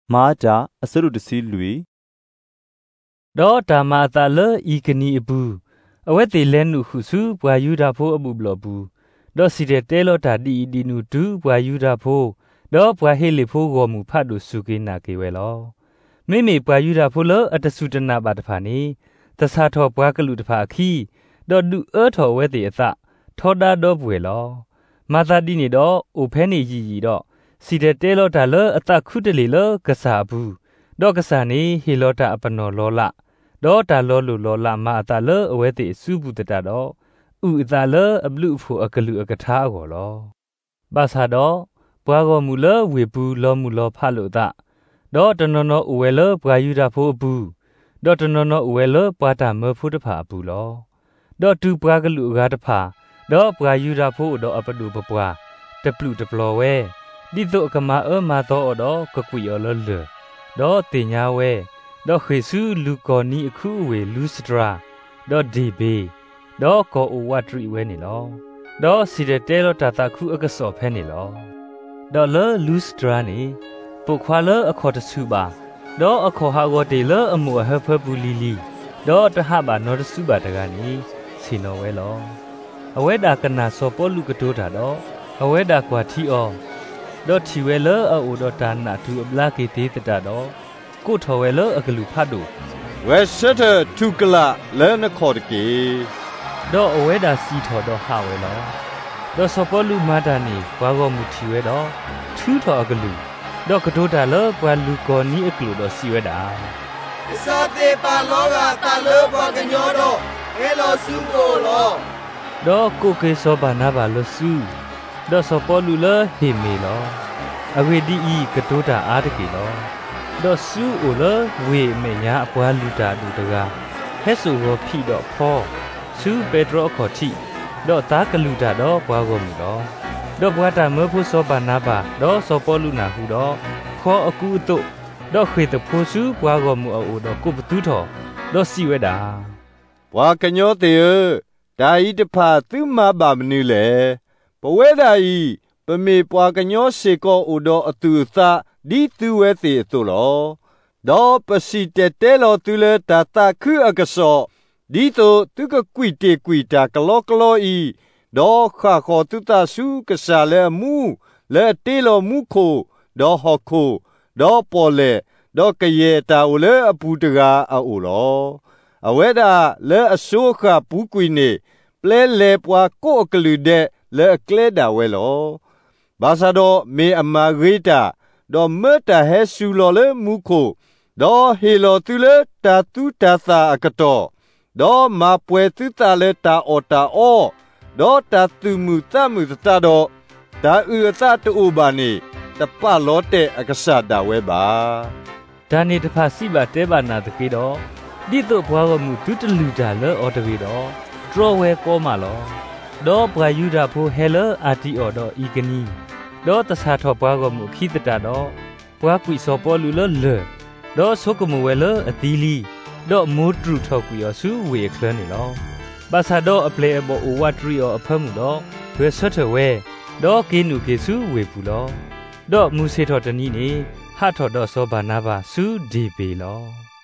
Maja asuru desi lui တော့ဓမ္မတာလဤကနီအဘူးအဝဲတေလဲနုဟုစုဘွာယူတာဖို့အမှုဘလဘူးတော့စီတဲ့တဲလောတာဒီဒီနုတူဘွာယူတာဖို့တော့ဘွာဟေလေဖို့ကိုမူဖတ်လို့စုကိနာကေဝဲလောမိမိဘွာယူတာဖို့လအတဆုတနာပါတဖာနေသစာထောဘွာကလူတဖာခီတော့ဒုထောဝဲတေအသထောတာတော့ဘွေလောမာသာဒီနေတော့အိုဖဲနေရီတော့စီတဲ့တဲလောတာလအသခုတလေလကစားဘူးတော့ကစားနေဟေလောတာအပနောလောလတော့တာလောလူလောလာမာတာလအဝဲတိစုဘူးတတာတော့ဥအတာလအဘလူဖို့အကလူအကထားကောလောဘာသာတော့ဘွာကောမူလဝေဘူးလောမူလောဖလို့တာတော့တနနောအဝဲလဘွာယူတာဖို့ဘူးတော့တနနောအဝဲလပွားတာမဖို့တဖာဘူးလောတော့တူဘွာကလူကားတဖာတော့ဘွာယူတာဖို့တော့အပလူပပွားတပလူတပလောဝဲဒီတော့ကမာမာတော့တော့ကကွေရောလလတော့တင်ညာဝဲတော့ခေစုလူကောနီအခုဝေလူစတရာတော့ဒီဘေတော့ကောအိုဝတ်ရီဝဲနေလောတော့စီတဲ့တဲလောတာတာခုအကစော်ဖဲနေလောတော့လလူစတရာနေပုခွာလအခေါ်တဆူပါတော့အခေါ်ဟာကိုတေလအမှုအဟဖပူလီလီတော့တဟပါနော်တဆူပါတကနေစီနော်ဝဲလောအဝဲတာကနာစောပေါ်လူကတိုးတာတော့အဝဲတာကွာထီအောတော့ထီဝဲလအိုတော့တာနာသူအပလာကေတေးတတာတော့ကိုထော်ဝဲလအကလူဖတ်တို့ဝဲရှက်တဲ့ထုကလလဲနခေါ်တကေတော့အဝဲတာစီထော်တော့ဟာဝဲလောတော့စပေါ်လူမာတာနေဘွာကောမူထီဝဲတော့ထူးထော်အကလူတော့ကတိုးတာလဘွာလူကောနီအကလူတော့စီဝဲတာအစာတေပါလောကတာလောဘကညောတော့အဲလောစုကိုလောတော့ကိုကေစောဘာနာဘာလစုတော့စပေါ်လူလဟေမေလောအဝေဒီဤကတိုးတာအားတကေလောတော့ဆူအိုလဝေမေညာအပွားလူတာလူတကားဟဲ့ဆိုရောဖိတော့ဖောဆူပေဒရောခေါ်တိတော့သားကလူတာတော့ဘွားကုန်ပြီတော့ဘွားတာမဖို့စောပါနာပါတော့စောပေါ်လူနာဟုတော့ခေါ်အကူတုတော့ခေတဖို့ဆူဘွားကုန်မှုအိုတော့ကိုပတူးထော်တော့စီဝဲတာဘွာကညောတေဒါဤတဖာသူမပါမနူလေပဝဲဒါဤပမေပွာကညောစေကောအိုတော့အတူသဒီသူဝဲတေသူလောဒေါ်ပစီတဲလောသူလေတာတာခုအကစောဒီတော့သူကကွီတေကွီတာကလောကလောဤဒေါ်ခါခေါ်သူတာစုကစားလေမူလေတေလောမူခိုဒေါ်ဟောခိုဒေါ်ပေါ်လေဒေါ်ကရေတာအိုလေအပူတကာအိုလောအဝဲတာလေအဆိုးခပူကွီနေပလဲလေပွားကိုအကလူတဲ့လေကလဲတာဝဲလောဘာသာတော့မေအမာဂေတာတော့မတာဟဲဆူလောလေမူခိုတော့ဟေလောသူလေတာတူတာသာအကတော့တော့မပွဲသူတာလေတာအော်တာအောတော့တာသူမူတမှုတာတော့ဒါဥအသတူဘာနေတပလောတဲ့အကဆတာဝဲပါဒါနေတဖာစီပါတဲပါနာတကေတော့ဒီတော့ဘွားကမှုဒုတလူတာလေအော်တဝေတော့ဒရဝဲကောမာလောတော့ဘွာယူတာဖိုဟဲလအာတီအော်တော့ဤကနီတော့တဆာထောဘွားကမှုခိတတာတော့ဘွားကွီစောပေါ်လူလေတော့ဆုကမဝဲလအတီလီတော့မိုးထူထောက်ကွီရဆူဝေခလနေလောဘာသာတော့အပလေဘောဝတ်ရီအော်အဖမှုတော့ဝဲဆွတ်ထဝဲတော့ကင်းနုကေဆူဝေဘူးလောတော့မူစေထော်တနီနေဟာထော်တော့စောဘာနာဘာဆူဒီပေလော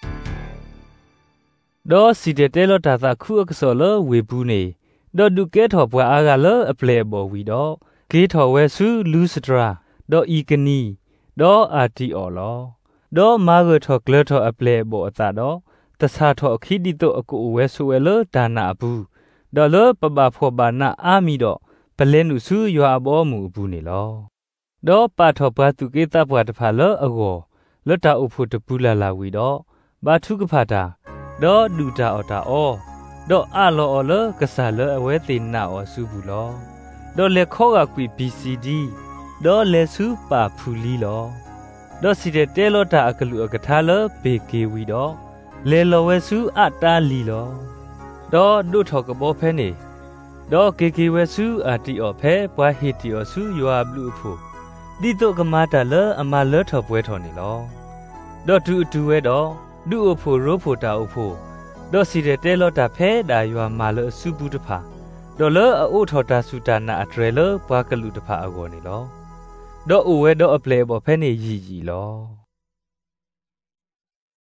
တော့စီတဲလောတာသာခုအကစောလဝေဘူးနေတော့ဒုကဲထော်ဘွာအားကလအပလေဘောဝီတော့ကေထော်ဝဲဆူလူစတရာတော့ဤကနီတော့အာတီအော်လောတော့မာဂထော်ကလထော်အပလေဘောအတာတော့တဆာထော်ခိဒီတော့အကူဝဲဆိုဝဲလဒါနာဘူးဒေါ်လပပဖောဘာနာအာမီတော့ပလဲနုစုရွာဘောမူဘူးနေလောတော့ပါထော်ဘွားသူကေတာဘွားတဖာလအကောလွတ်တာအဖို့တပူလာလာဝီတော့ဘာထုကဖာတာတော့ဒူတာအော်တာအောတော့အလောအော်လကစားလအဝဲသေးနာအော်စုဘူးလောတော့လေခေါကကွီ BCD တော့လေစုပါဖူလီလောတော့စီတဲလောတာအကလူအကထားလဘေကေဝီတော့လေလောဝဲစုအတာလီလောတော့ဒုထော်ကဘောဖဲနေတော့ကေဝဲစုအတီအော်ဖဲဘွားဟီတီအော်စုယွာဘလူးဖို့ဒီတော့ကမာတာလအမလထော်ပွဲထော်နေလောတော့တူဝဲတော့ဒုအဖို့ရိုးဖို့တာအဖို့တော့စီတဲလောတာဖဲဒါယွာမာလအစုဘူးတဖာဒေါ်လအိုထော်တာစုတာနာအထရလဘွားကလူတဖာအကောနေလောတော့အိုဝဲတော့အပလေဘောဖဲနေရီလော